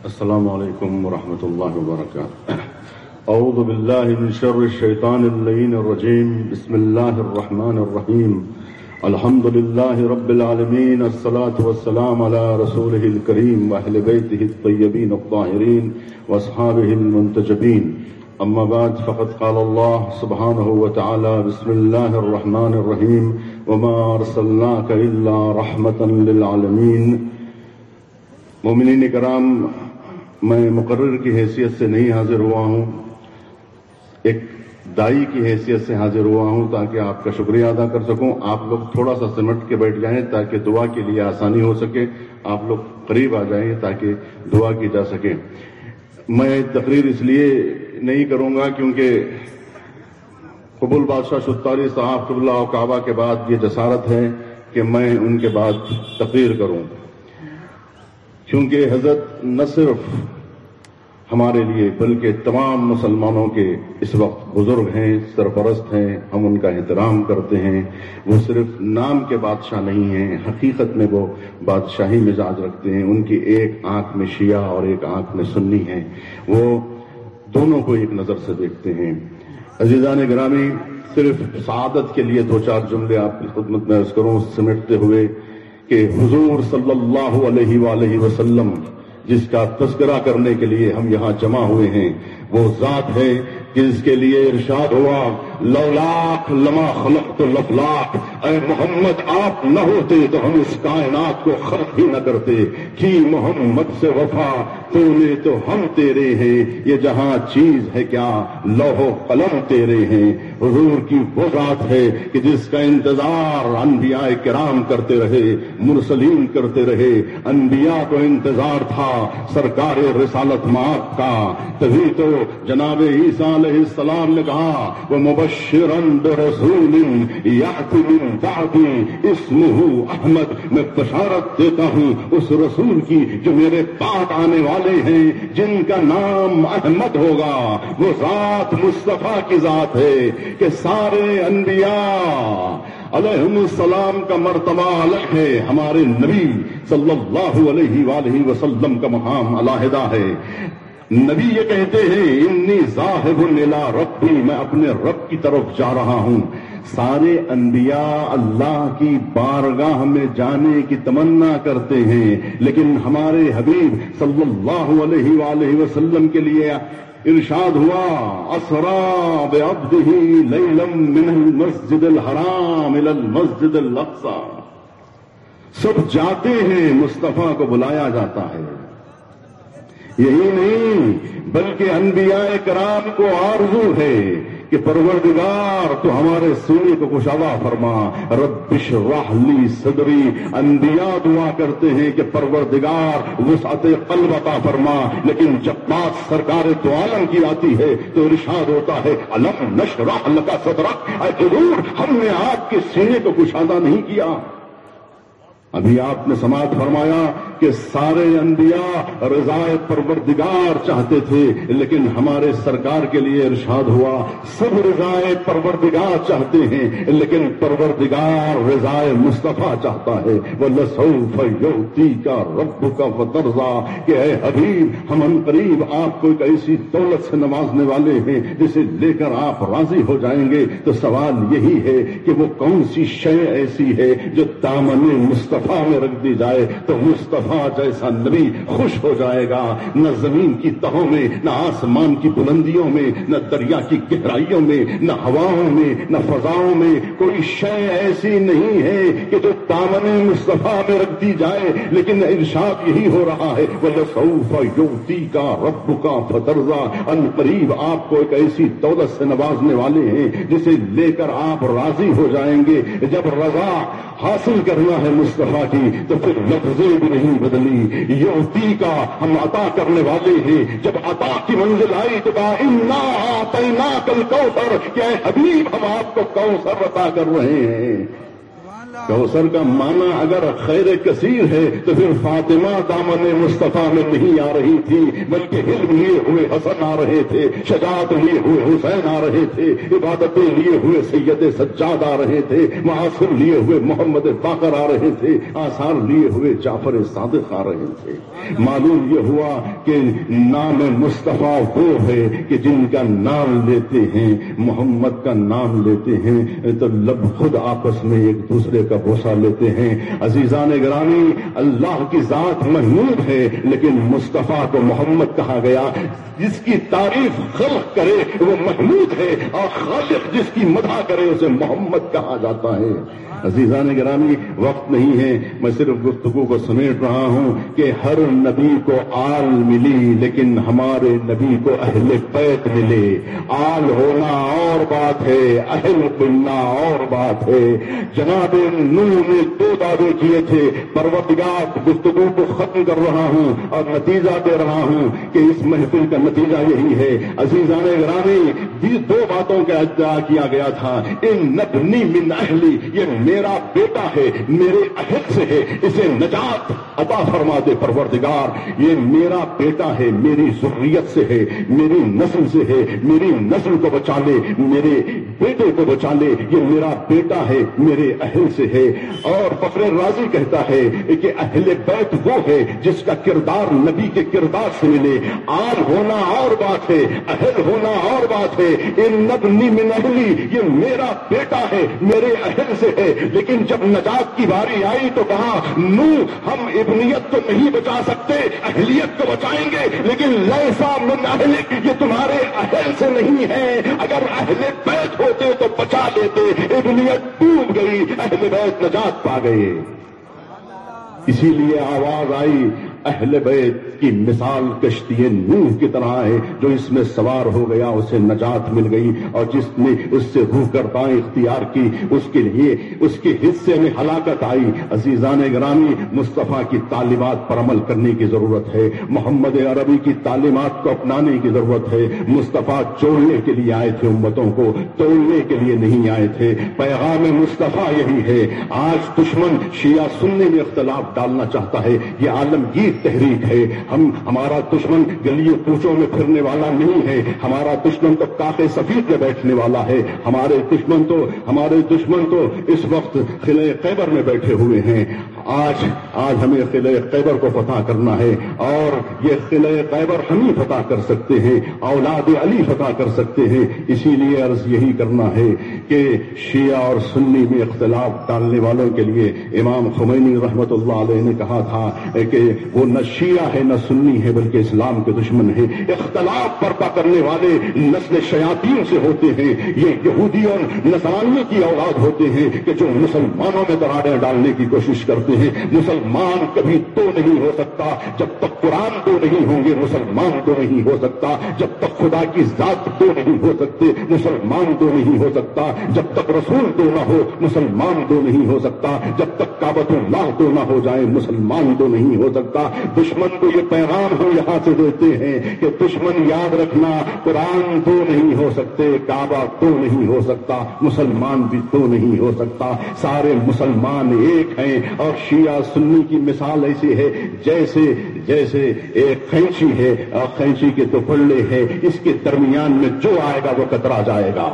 السلام علیکم ورحمۃ اللہ وبرکاتہ۔ اعوذ باللہ من شر الشیطان اللعین الرجیم، بسم اللہ الرحمن الرحیم، الحمد للہ رب العالمین، الصلاة والسلام علی رسولہ الکریم واہل بیتہ الطیبین الطاہرین واصحابہ المنتجبین، اما بعد فقد قال اللہ سبحانہ وتعالی بسم اللہ الرحمن الرحیم وما ارسلناک الا رحمۃ للعالمین۔ مومنین کرام، میں مقرر کی حیثیت سے نہیں حاضر ہوا ہوں، ایک دائی کی حیثیت سے حاضر ہوا ہوں تاکہ آپ کا شکریہ ادا کر سکوں۔ آپ لوگ تھوڑا سا سمٹ کے بیٹھ جائیں تاکہ دعا کے لیے آسانی ہو سکے، آپ لوگ قریب آ جائیں تاکہ دعا کی جا سکے۔ میں تقریر اس لیے نہیں کروں گا کیونکہ قبول بادشاہ شتاری صاحب قبلہ و کعبہ کے بعد یہ جسارت ہے کہ میں ان کے بعد تقریر کروں، کیونکہ حضرت نہ صرف ہمارے لیے بلکہ تمام مسلمانوں کے اس وقت بزرگ ہیں، سرپرست ہیں، ہم ان کا احترام کرتے ہیں۔ وہ صرف نام کے بادشاہ نہیں ہیں، حقیقت میں وہ بادشاہی مزاج رکھتے ہیں۔ ان کی ایک آنکھ میں شیعہ اور ایک آنکھ میں سنی ہے، وہ دونوں کو ایک نظر سے دیکھتے ہیں۔ عزیزان گرامی، صرف سعادت کے لیے دو چار جملے آپ کی خدمت میں عرض کروں سمیٹتے ہوئے کہ حضور صلی اللہ علیہ وآلہ وسلم جس کا تذکرہ کرنے کے لیے ہم یہاں جمع ہوئے ہیں، وہ ذات ہے جس کے لیے ارشاد ہوا لولاک لما خلقت الافلاک، اے محمد آپ نہ ہوتے تو ہم اس کائنات کو خلق ہی نہ کرتے، کی محمد سے وفا تو نے تو ہم تیرے ہیں، یہ جہاں چیز ہے کیا لوح و قلم تیرے ہیں۔ حضور کی وہ ذات ہے کہ جس کا انتظار انبیاء کرام کرتے رہے، مرسلین کرتے رہے۔ انبیاء کو انتظار تھا سرکار رسالت مآب کا، تبھی تو جناب عیسیٰ علیہ السلام نے کہا وہ مبشراً برسول یأتی من بعدی اسمہ احمد، میں بشارت دیتا ہوں اس رسول کی جو میرے بعد آنے والے ہیں جن کا نام احمد ہوگا۔ وہ ذات مصطفیٰ کی ذات ہے کہ سارے انبیاء علیہم السلام کا مرتبہ الگ ہے، ہمارے نبی صلی اللہ علیہ وآلہ وسلم کا مقام علیحدہ ہے۔ نبی یہ کہتے ہیں انی ذاہب الی ربی، میں اپنے رب کی طرف جا رہا ہوں۔ سارے انبیاء اللہ کی بارگاہ میں جانے کی تمنا کرتے ہیں، لیکن ہمارے حبیب صلی اللہ علیہ وآلہ وسلم کے لیے ارشاد ہوا اسریٰ بعبدہ لیلا من المسجد الحرام الی المسجد الاقصی، سب جاتے ہیں، مصطفیٰ کو بلایا جاتا ہے۔ یہی نہیں بلکہ انبیاء کرام کو آرزو ہے کہ پروردگار تو ہمارے سینے کو کشادہ فرما، رب اشرح لی صدری۔ انبیاء دعا کرتے ہیں کہ پروردگار وسعت قلب عطا فرما، لیکن جب بات سرکار دو عالم کی آتی ہے تو ارشاد ہوتا ہے الم نشرح لک صدرک، اے حضور ہم نے آپ کے سینے کو کشادہ نہیں کیا۔ ابھی آپ نے سماعت فرمایا کہ سارے انبیاء رضائے پروردگار چاہتے تھے، لیکن ہمارے سرکار کے لیے ارشاد ہوا سب رضائے پروردگار چاہتے ہیں، لیکن پروردگار رضائے مصطفیٰ چاہتا ہے۔ وَلَسَوْفَ يُعْطِيكَ رَبُّكَ فَتَرْضَىٰ، کہ اے حبیب ہم ان قریب آپ کو ایک ایسی دولت سے نوازنے والے ہیں جسے لے کر آپ راضی ہو جائیں گے۔ تو سوال یہی ہے کہ وہ کون سی شے ایسی ہے جو دامن مصطفیٰ میں رکھ دی جائے تو مصطفیٰ جیسا نبی خوش ہو جائے گا۔ نہ زمین کی تہوں میں، نہ آسمان کی بلندیوں میں، نہ دریا کی گہرائیوں میں، نہ ہواؤں میں، نہ فضاؤں میں کوئی شے ایسی نہیں ہے کہ جو دامن مصطفیٰ میں رکھ دی جائے، لیکن ارشاد یہی ہو رہا ہے وَلَسَوْفَ يُعْطِيكَ رَبُّكَ فَتَرْضَىٰ، ان قریب آپ کو ایک ایسی دولت سے نوازنے والے ہیں جسے لے کر آپ راضی ہو جائیں گے۔ جب رضا حاصل کرنا ہے مصطفیٰ کی تو پھر لفظیں بھی نہیں بدلی، یعطی کا ہم عطا کرنے والے ہیں۔ جب عطا کی منزل آئی تو کہا انا اعطیناک الکوثر، کہ اے حبیب ہم آپ کو کوثر عطا کر رہے ہیں۔ کوثر کا معنی اگر خیر کثیر ہے تو پھر فاطمہ دامن مصطفیٰ میں نہیں آ رہی تھی، بلکہ علم لیے ہوئے حسن آ رہے تھے، شجاعت لیے ہوئے حسین آ رہے تھے، عبادتیں لیے ہوئے سید سجاد آ رہے تھے، معاصر لیے ہوئے محمد باقر آ رہے تھے، آثار لیے ہوئے جعفر صادق آ رہے تھے۔ معلوم یہ ہوا کہ نام مصطفیٰ وہ ہے کہ جن کا نام لیتے ہیں، محمد کا نام لیتے ہیں تو لب خود آپس میں ایک دوسرے کا بوسہ لیتے ہیں۔ عزیزان گرامی، اللہ کی ذات محمود ہے، لیکن مصطفیٰ کو محمد کہا گیا۔ جس کی تعریف خلق کرے وہ محمود ہے، اور خالق جس کی مدح کرے اسے محمد کہا جاتا ہے۔ عزیزان گرامی، وقت نہیں ہے، میں صرف گفتگو کو سمیٹ رہا ہوں کہ ہر نبی کو آل ملی، لیکن ہمارے نبی کو اہل بیت ملے۔ آل ہونا اور بات ہے، اہل بننا اور بات ہے۔ جناب نوح نے 2 دعوے کیے تھے۔ پروردگار، گفتگو کو ختم کر رہا ہوں اور نتیجہ دے رہا ہوں کہ اس محفل کا نتیجہ یہی ہے۔ عزیزان گرامی، 2 باتوں کا اجرا کیا گیا تھا۔ ان نبنی من اہلی، یہ میرا بیٹا ہے، میرے اہل سے ہے، اسے نجات عطا فرما دے پروردگار۔ یہ میرا بیٹا ہے، میری ذریت سے ہے، میری نسل سے ہے، میری نسل کو بچا لے، میرے بیٹے کو بچا لے۔ یہ میرا بیٹا ہے، میرے اہل سے ہے۔ اور فخر رازی کہتا ہے کہ اہل بیت وہ ہے جس کا کردار نبی کے کردار سے ملے۔ آل ہونا اور بات ہے، اہل ہونا اور بات ہے۔ ان نبنی من اہلی، یہ میرا بیٹا ہے، میرے اہل سے ہے، لیکن جب نجات کی باری آئی تو کہا نوح ہم ابنیت تو نہیں بچا سکتے، اہلیت کو بچائیں گے، لیکن لیسا من اہلک، یہ تمہارے اہل سے نہیں ہے۔ اگر اہل بیت ہوتے تو بچا لیتے، ابنیت ڈوب گئی، اہل بیت نجات پا گئے۔ اسی لیے آواز آئی اہل بیت کی مثال کشتی نوح کی طرح ہے، جو اس میں سوار ہو گیا اسے نجات مل گئی، اور جس نے اس سے روح گرداں اختیار کی اس کے لیے اس کے حصے میں ہلاکت آئی۔ عزیزان گرامی، مصطفیٰ کی تعلیمات پر عمل کرنے کی ضرورت ہے، محمد عربی کی تعلیمات کو اپنانے کی ضرورت ہے۔ مصطفیٰ جوڑنے کے لیے آئے تھے، امتوں کو توڑنے کے لیے نہیں آئے تھے۔ پیغام مصطفیٰ یہی ہے۔ آج دشمن شیعہ سنی میں اختلاف ڈالنا چاہتا ہے، یہ عالمگیر تحریک ہے۔ ہمارا دشمن گلیوں کوچوں میں پھرنے والا نہیں ہے، ہمارا دشمن تو کاخے سفید میں بیٹھنے والا ہے۔ ہمارے دشمن تو اس وقت قلعہ خیبر میں بیٹھے ہوئے ہیں۔ آج ہمیں قلعہ خیبر کو فتح کرنا ہے، اور یہ قلعہ خیبر ہم ہی فتح کر سکتے ہیں، اولاد علی فتح کر سکتے ہیں۔ اسی لیے عرض یہی کرنا ہے کہ شیعہ اور سنی میں اختلاف ڈالنے والوں کے لیے امام خمینی رحمت اللہ علیہ نے کہا تھا کہ وہ نہ شیعہ ہے نہ سنی ہے، بلکہ اسلام کے دشمن ہے۔ اختلاف برپا کرنے والے نسل شیاطین سے ہوتے ہیں، یہ یہودی اور نصرانی کی اولاد ہوتے ہیں کہ جو مسلمانوں میں دراڑیں ڈالنے کی کوشش کرتے ہیں۔ مسلمان کبھی تو نہیں ہو سکتا جب تک قرآن تو نہیں ہوں گے، مسلمان تو نہیں ہو سکتا جب تک خدا کی ذات تو نہیں ہو سکتے، مسلمان تو نہیں ہو سکتا جب تک رسول تو نہ ہو، مسلمان تو نہیں ہو سکتا جب تک کعبۃ اللہ تو نہ ہو جائے، مسلمان تو نہیں ہو سکتا۔ دشمن کو یہ پیغام ہم یہاں سے دیتے ہیں کہ دشمن یاد رکھنا، قرآن تو نہیں ہو سکتے، کعبہ تو نہیں ہو سکتا، مسلمان بھی تو نہیں ہو سکتا۔ سارے مسلمان ایک ہیں، اور شیعہ سنی کی مثال ایسی ہے جیسے ایک قینچی ہے، اور قینچی کے دو پلڑے ہیں، اس کے درمیان میں جو آئے گا وہ کترا جائے گا۔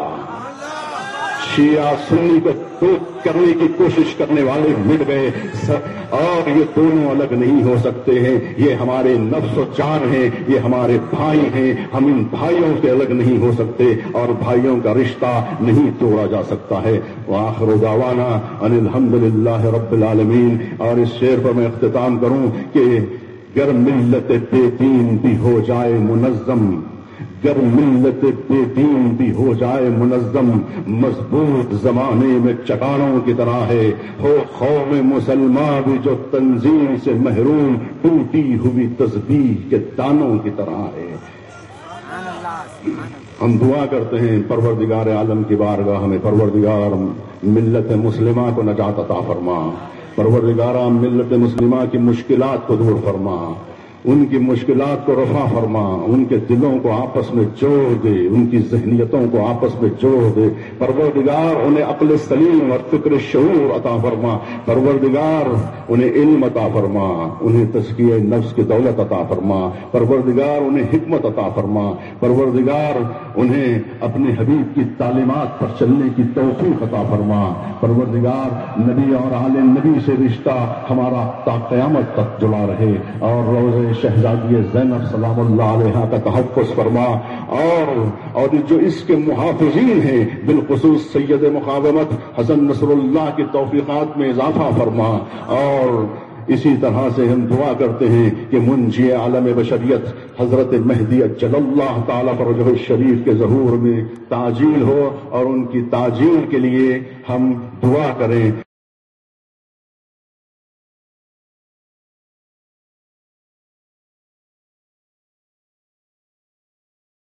شیعہ سنی کو دو کرنے کی کوشش کرنے والے مٹ گئے، اور یہ دونوں الگ نہیں ہو سکتے ہیں۔ یہ ہمارے نفس و جان ہیں، یہ ہمارے بھائی ہیں، ہم ان بھائیوں سے الگ نہیں ہو سکتے، اور بھائیوں کا رشتہ نہیں توڑا جا سکتا ہے۔ وآخر دعوانا ان الحمدللہ رب العالمین۔ اور اس شعر پر میں اختتام کروں کہ گر ملت بے دین بھی ہو جائے منظم، گر ملت بے دین بھی ہو جائے منظم، مضبوط زمانے میں چٹانوں کی طرح ہے، ہو قوم مسلمان بھی جو تنظیم سے محروم، ٹوٹی ہوئی تسبیح کے دانوں کی طرح ہے۔ ہم دعا کرتے ہیں پروردگار عالم کی بارگاہ میں، پروردگار ملت مسلمہ کو نجات عطا فرما، پروردگار ملت مسلمہ کی مشکلات کو دور فرما، ان کی مشکلات کو رفع فرما، ان کے دلوں کو آپس میں جوڑ دے، ان کی ذہنیتوں کو آپس میں جوڑ دے۔ پروردگار انہیں عقل سلیم اور فکر شعور عطا فرما۔ پروردگار انہیں علم عطا فرما، انہیں تزکیہ نفس کی دولت عطا فرما۔ پروردگار انہیں حکمت عطا فرما۔ پروردگار انہیں اپنے حبیب کی تعلیمات پر چلنے کی توفیق عطا فرما۔ پروردگار نبی اور آل نبی سے رشتہ ہمارا تا قیامت تک جڑا رہے، اور روضہ شہزادی زینب سلام اللہ علیہا کا تحفظ فرما، اور جو اس کے محافظین ہیں بالخصوص سید مقاومت حسن نصر اللہ کی توفیقات میں اضافہ فرما۔ اور اسی طرح سے ہم دعا کرتے ہیں کہ منجی عالم بشریت حضرت مہدی اجل اللہ تعالی فرجہ الشریف کے ظہور میں تعجیل ہو، اور ان کی تعجیل کے لیے ہم دعا کریں۔